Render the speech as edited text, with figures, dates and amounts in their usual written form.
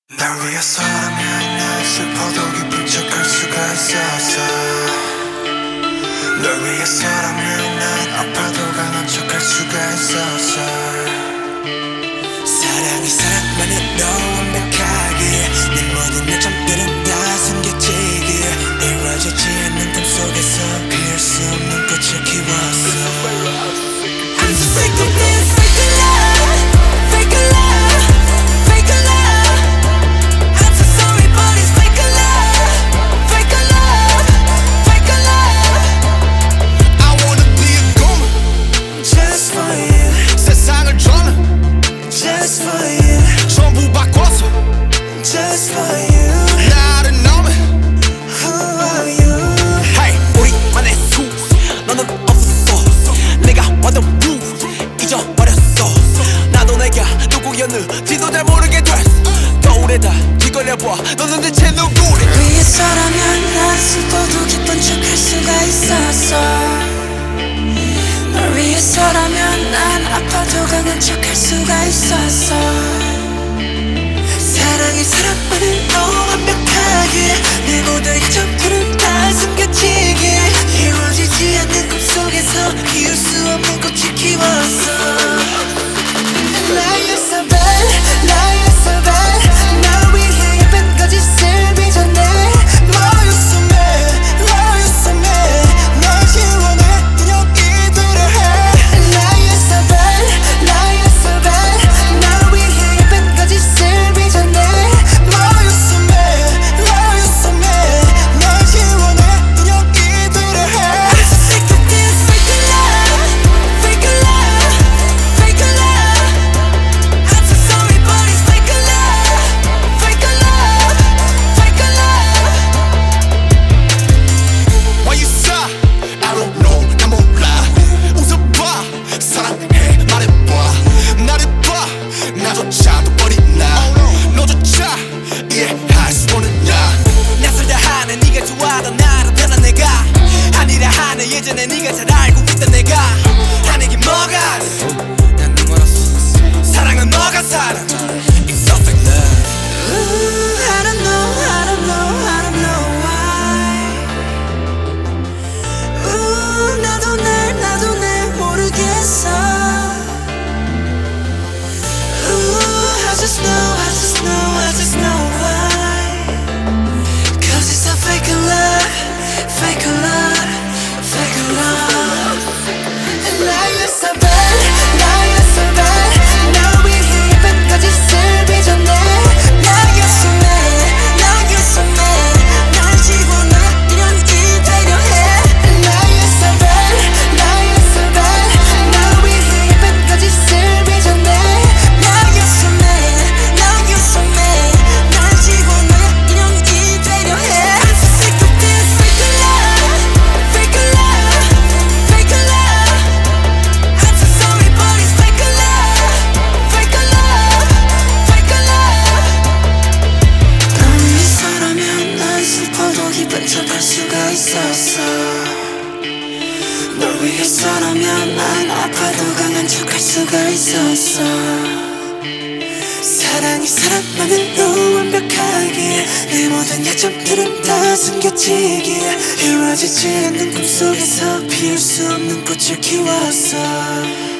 날 위해서라면 난 슬퍼도 기쁜 척할 수가 있었어. 널 위해서라면 난 아파도 강한 척할 수가 있었어. 사랑이 사랑만으로 완벽하게 내 모든 약점들은 다 숨겨지기에 이루어지지 않는 꿈속에서 피울 수 없는 꽃을 키웠어. I'm so sick of this fake love, fake love, fake love. I'm so sorry but it's fake love, fake love, fake love. I wanna be a goon Just for you, 세상을 저는 just for you, 전부 바꿔서 just for you. 나를 너무 Who are you? Hey 우리만의 수 너는 없었어 내가 완전 blue 잊어버렸어 나도 내가 누구였는지도 잘 모르게 됐어 거울에다 뒤걸려봐 너는 대체 누구래 위해서라면 난 슬퍼도 기쁜 척할 수가 있었어. 널 위해서라면 난 아파도 강한 척할 수가 있었어. 사랑이 사랑만으로 완벽하게 내 모든 약점들은 다 숨겨지게 이루어지지 않는 꿈속에서 피울 수 없는 꽃을 키웠어. Lie you're so bad, lie you're so bad. 날 위해 예쁜 거짓을 빚어내. Lie you're so mad, lie you're so mad. 널 지워내 그냥 이대로 해. Lie you're so bad, lie you're so bad. 날 위해 예쁜 거짓을 빚어내. Lie you're so mad, lie you're so mad. 널 지워내 그냥 이대로 해. I'm so sick of this fake love, fake love, fake love. I'm so sorry but it's fake love, fake love, fake love. Why you sigh? I don't know 나 몰라 웃어봐 사랑해 말해봐 나를 봐 나조차도 버린 나 너조차 이해할 수 없는 나 낯설다 하는 네가 좋아하던 나로 변한 내가 아니라 하는 예전에 네가 잘 알고 있던 내가 하는 게 뭐가 난 눈멀었어 사랑은 뭐가 사랑 It's so fake love Ooh, I don't know, I don't know, I don't know why. Ooh, 나도 날 모르겠어. Ooh, I just know, I just know, I just know why. 'Cause it's a fake love, fake love, fake love. And now you're so bad, now you're so bad. 날 위해 예쁜 거짓을 빚어내. Now you're so mad, now you're so mad. 날 지워내 이런 이대로 해. Now you're so bad, now you're so bad. 날 위해 예쁜 거짓을 빚어내. Now you're so mad, now you're so mad. 날 지워내 이런 이대로 해. I'm so sick of this fake love, fake love, fake love. I'm so sorry but it's fake love, fake love, fake love. 널 위해서라면 난 슬퍼도 기쁜 척할 수가 있었어. 널 위해서라면 난 아파도 강한 척할 수가 있었어. 사랑이 사랑만으로 완벽하게 내 모든 약점들은 다 숨겨지기에 이루어지지 않는 꿈속에서 피울 수 없는 꽃을 키웠어.